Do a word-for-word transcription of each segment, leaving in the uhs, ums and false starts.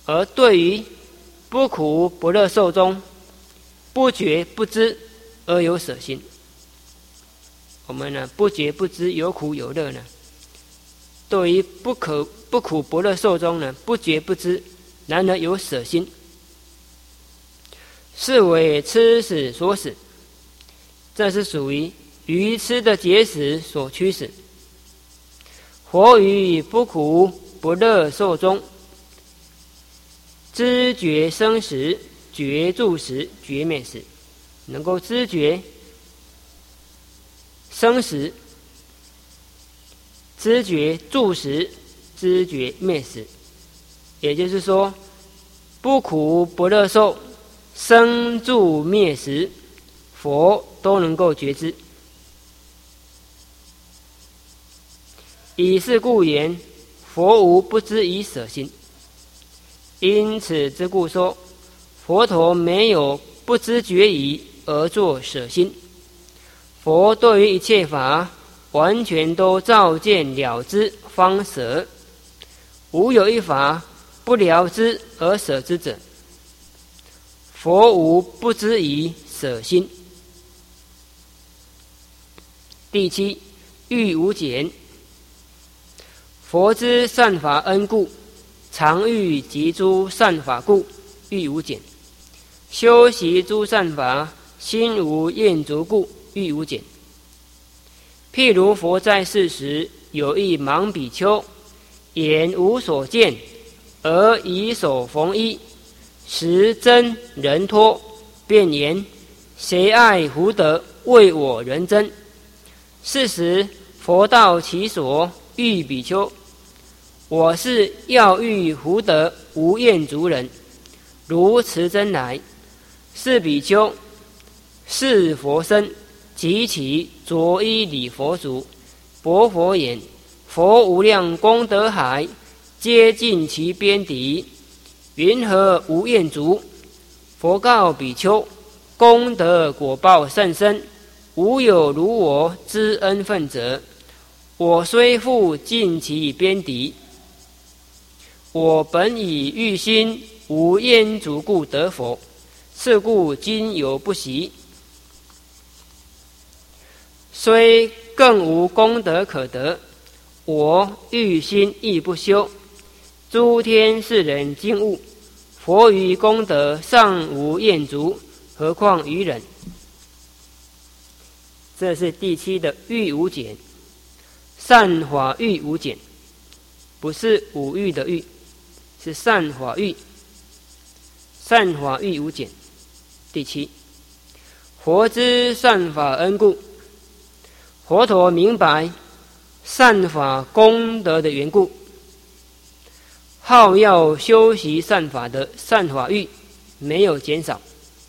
而对于不苦不乐受中，不觉不知而有舍心。我们呢，不觉不知有苦有乐呢，对于不可不苦不乐受中呢，不觉不知，然而有舍心，是为痴使所使。这是属于愚痴的结使所驱使。活于不苦不乐受中，知觉生时、觉住时、觉灭时，能够知觉生时、知觉住时、知觉灭时。也就是说，不苦不乐受、生住灭时，佛都能够觉知。以是故言，佛无不知以舍心。因此之故说，佛陀没有不知觉疑而作舍心。佛对于一切法，完全都照见了知方舍，无有一法不了知而舍之者。佛无不知以舍心。第七，欲无减。佛之善法恩故，常欲集诸善法故，欲无减。修习诸善法，心无厌足故，欲无减。譬如佛在世时，有一盲比丘，眼无所见，而以手缝衣，时真人脱，便言：谁爱胡得，为我人真。是时佛到其所，欲比丘：我是要欲胡得无厌足人，如持真来。是比丘是佛身，及其着衣礼佛足，薄佛言：佛无量功德海，皆尽其边底，云何无厌足？佛告比丘：功德果报甚深，无有如我知恩分者。我虽复尽其边底，我本以欲心无厌足故得佛，是故今有不习。虽更无功德可得，我欲心亦不修。诸天世人惊悟，佛于功德尚无厌足，何况于人？这是第七的欲无减。善法欲无减，不是五欲的欲，是善法欲。善法欲无减。第七，佛之善法恩故。佛陀明白善法功德的缘故，好要修习善法的善法欲没有减少。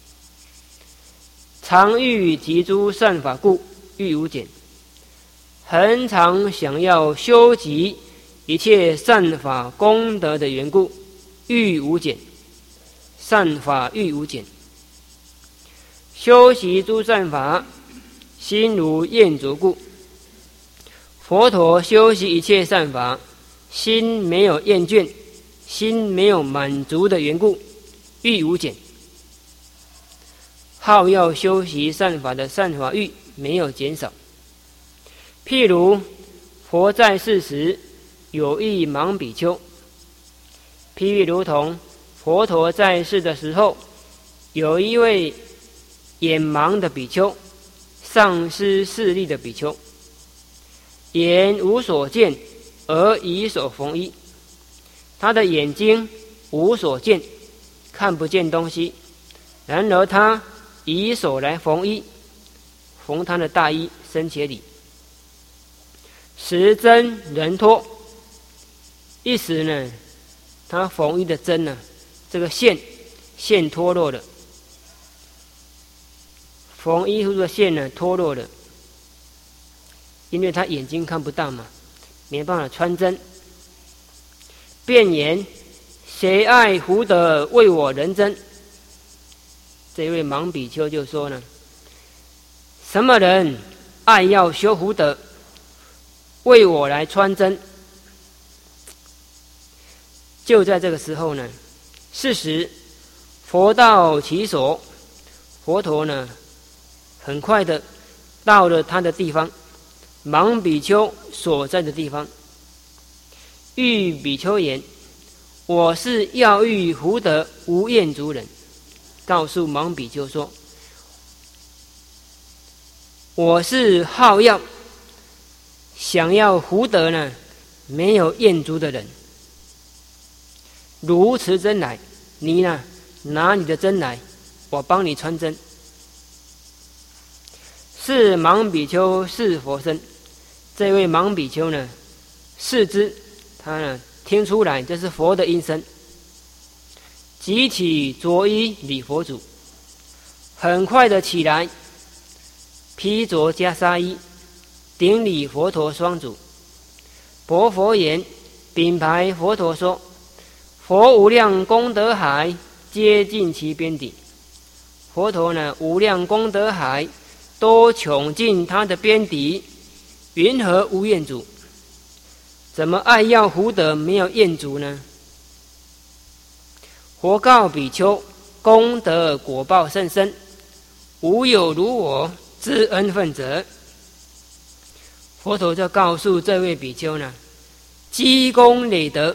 常欲集诸善法故，欲无减。恒常想要修集一切善法功德的缘故，欲无减。善法欲无减。修习诸善法，心如厌足故。佛陀修习一切善法，心没有厌倦，心没有满足的缘故，欲无减。好要修习善法的善法欲没有减少。譬如佛在世时，有一盲比丘，譬喻如同佛陀在世的时候，有一位眼盲的比丘，丧失视力的比丘，眼无所见，而以手缝衣。他的眼睛无所见，看不见东西，然而他以手来缝衣，缝他的大衣身前里。时针人脱，一时呢，他缝衣的针呢，这个线线脱落了，缝衣服的线呢脱落了，因为他眼睛看不到嘛，没办法穿针。便言：谁爱胡得为我人真？这位盲比丘就说呢，什么人爱要修胡得，为我来穿针？就在这个时候呢， 是时，佛到其所，佛陀呢，很快的到了他的地方，芒比丘所在的地方。欲比丘言：我是要欲福德无厌足人。告诉芒比丘说：我是好要想要福德呢，没有厌足的人。如持针来，你呢拿你的针来，我帮你穿针。是芒比丘是佛身，这位芒比丘呢，视之，他呢听出来这是佛的音声，即起着衣礼佛祖，很快的起来，披着袈裟衣，顶礼佛陀双足。薄佛言：禀白佛陀说，佛无量功德海接近其边底。佛陀呢，无量功德海都穷尽他的边底，云何无厌足？怎么爱要福德没有厌足呢？佛告比丘：功德果报甚深，无有如我之恩分者。佛陀就告诉这位比丘呢，积功累德，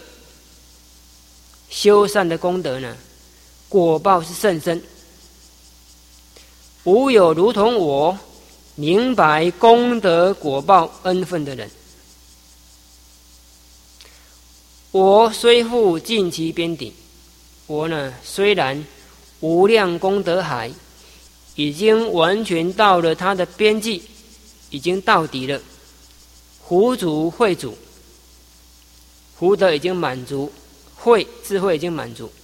修善的功德呢，果报是甚深，无有如同我明白功德果报恩分的人。我虽复尽其边底，我呢虽然无量功德海已经完全到了它的边际，已经到底了，福足慧足，福德已经满足，慧智慧已经满足，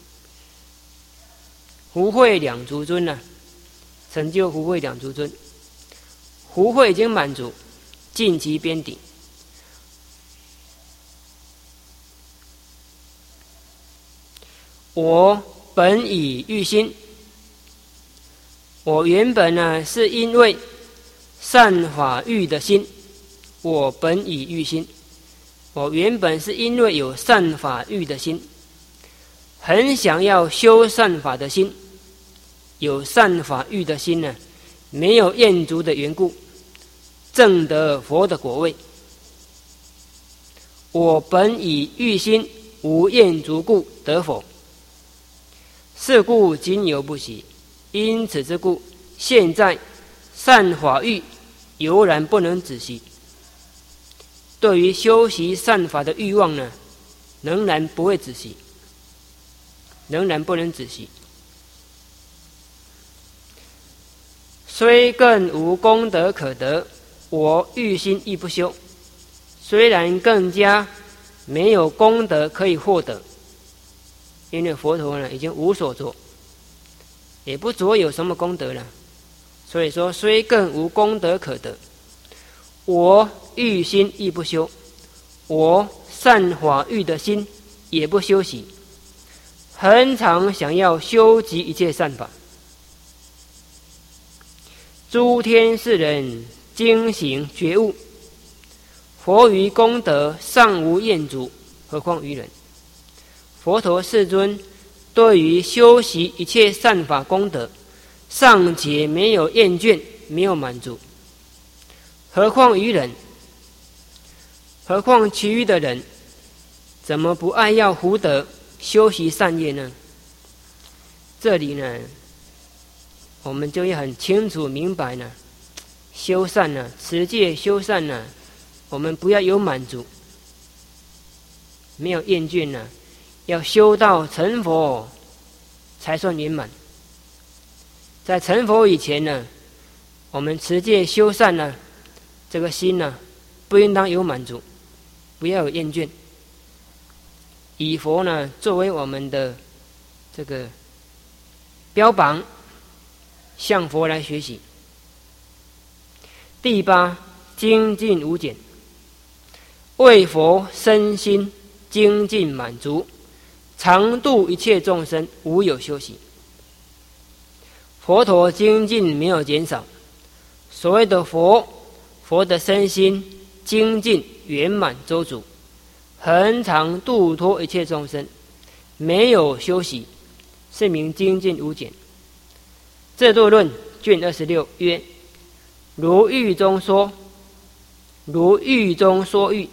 福慧两足尊呢、啊，成就福慧两足尊，福慧已经满足，尽其边底。我本已欲心，我原本呢是因为善法欲的心，我本已欲心，我原本是因为有善法欲的心，很想要修善法的心，有善法欲的心呢，没有厌足的缘故，证得佛的果位。我本以欲心无厌足故得否？是故今犹不习，因此之故，现在善法欲犹然不能止息。对于修习善法的欲望呢，仍然不会止息，仍然不能止息。虽更无功德可得，我欲心亦不修。虽然更加没有功德可以获得，因为佛陀呢已经无所着，也不着有什么功德了。所以说，虽更无功德可得，我欲心亦不修，我善法欲的心也不修习，很常想要修集一切善法。诸天世人精行觉悟，佛于功德尚无厌足，何况于人？佛陀世尊对于修习一切善法功德，尚且没有厌倦，没有满足，何况于人？何况其余的人，怎么不爱要福德，修习善业呢？这里呢，我们就要很清楚明白呢，修善呢，持戒修善呢，我们不要有满足，没有厌倦呢，要修到成佛才算圆满。在成佛以前呢，我们持戒修善呢，这个心呢，不应当有满足，不要有厌倦，以佛呢作为我们的这个标榜，向佛来学习。第八，精进无减，为佛身心精进满足，常度一切众生，无有休息。佛陀精进没有减少，所谓的佛，佛的身心精进圆满周足，恒常度脱一切众生，没有休息， 是名精进无减。制度论卷二十六曰：如喻中说，如喻中说喻，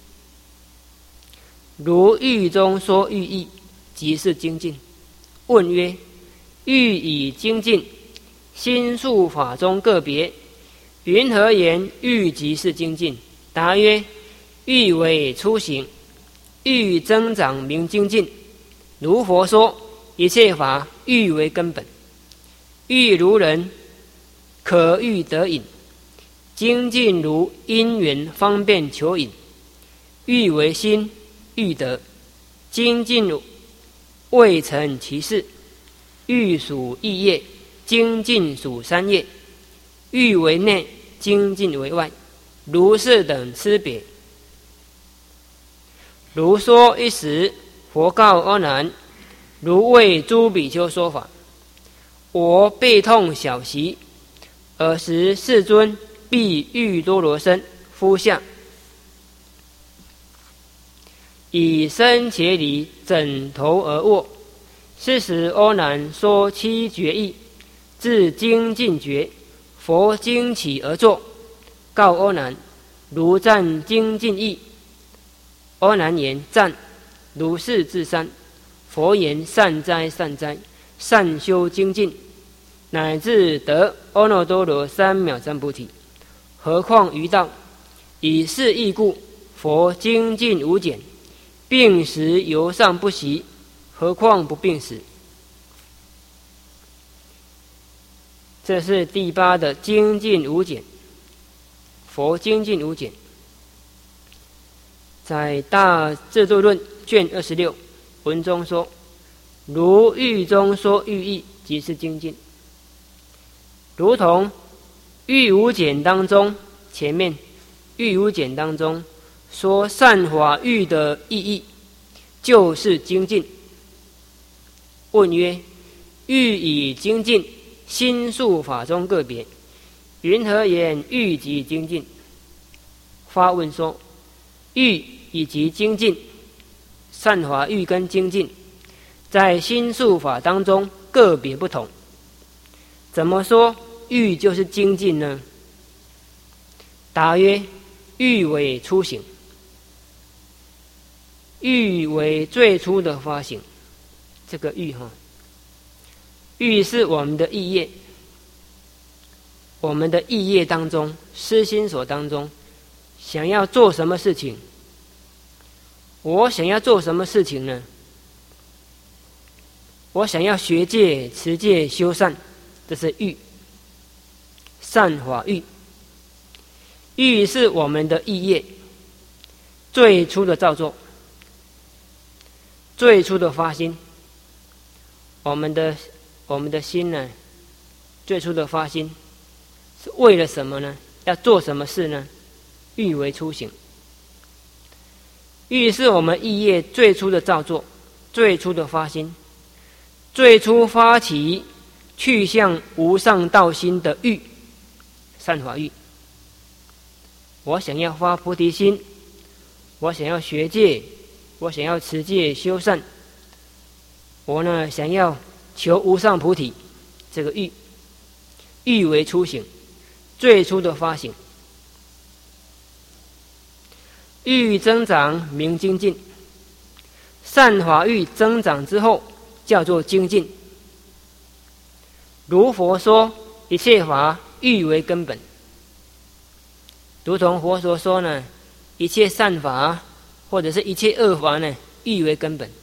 如喻中说喻义，即是精进。问曰：喻以精进，心术法中个别，云何言喻即是精进？答曰：喻为初行，喻增长名精进。如佛说，一切法喻为根本，喻如人，可喻得引。精进如因缘方便求引，喻为心，喻德。精进未成其事，喻属意业，精进属三业。喻为内，精进为外，如是等差别。如说一时，佛告阿难：如为诸比丘说法，我背痛小习，尔时世尊必喻多罗身敷下，以身伽梨枕头而卧。是时阿难说七觉义，至精进觉，佛惊起而坐，告阿难：如赞精进义。阿难言：赞。如是至三。佛言：善哉善哉，善修精进，乃至得阿耨多罗三藐三菩提。何况于道？以是义故，佛精进无减，病时犹尚不息，何况不病时？这是第八的精进无减。佛精进无减，在大制度论卷二十六文中说：如喻中说喻义，即是精进。如同喻无减当中，前面喻无减当中说善法喻的意义，就是精进。问曰：喻以精进，心术法中个别，云何言喻即精进？发问说：喻以及精进，善法喻跟精进在心术法当中个别不同，怎么说喻就是精进呢？答曰：喻为初行，喻为最初的发行。这个喻哈，喻是我们的意业，我们的意业当中，思心所当中，想要做什么事情？我想要做什么事情呢？我想要学戒、持戒、修善，这是喻，善法喻。喻是我们的意业，最初的造作，最初的发心。我们的我们的心呢，最初的发心是为了什么呢？要做什么事呢？喻为初行。喻是我们意业最初的造作，最初的发心，最初发起去向无上道心的喻，善法喻。我想要发菩提心，我想要学戒，我想要持戒修善，我呢想要求无上菩提，这个喻，喻为初行，最初的发行。欲增长名精进，善法欲增长之后叫做精进。如佛说，一切法欲为根本。如同佛所说呢，一切善法或者是一切恶法呢，欲为根本。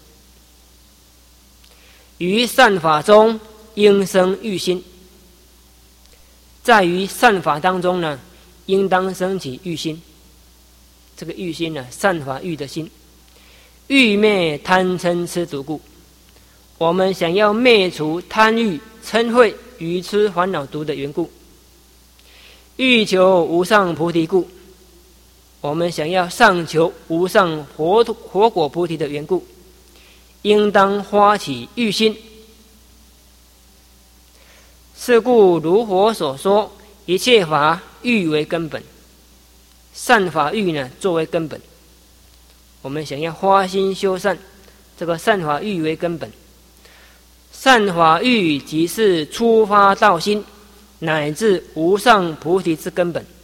于善法中应生欲心，在于善法当中呢，应当升起欲心。这个欲心呢，善法欲的心，欲灭贪嗔痴毒故。我们想要灭除贪欲、嗔恚、愚痴烦恼毒的缘故，欲求无上菩提故。我们想要上求无上活活果菩提的缘故，应当发起欲心。是故如佛所说，一切法欲为根本。善法欲呢，作为根本。我们想要发心修善，这个善法欲为根本。 善法欲即是初发道心，乃至无上菩提之根本。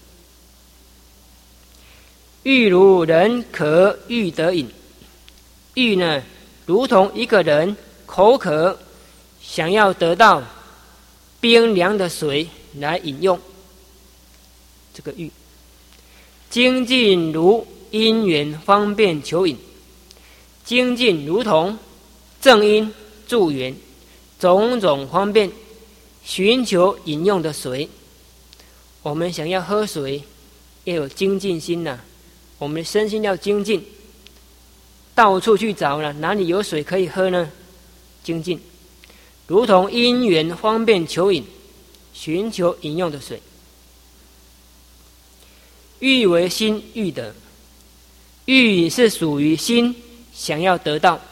欲如人渴欲得饮，欲呢，如同一个人口渴，想要得到冰凉的水来饮用，这个欲。精进如因缘方便求饮，精进如同正因助缘，种种方便寻求饮用的水。我们想要喝水，要有精进心呐、啊，我们身心要精进，到处去找了，哪里有水可以喝呢？精进，如同因缘方便求饮，寻求饮用的水。欲为心欲得，欲是属于心想要得到，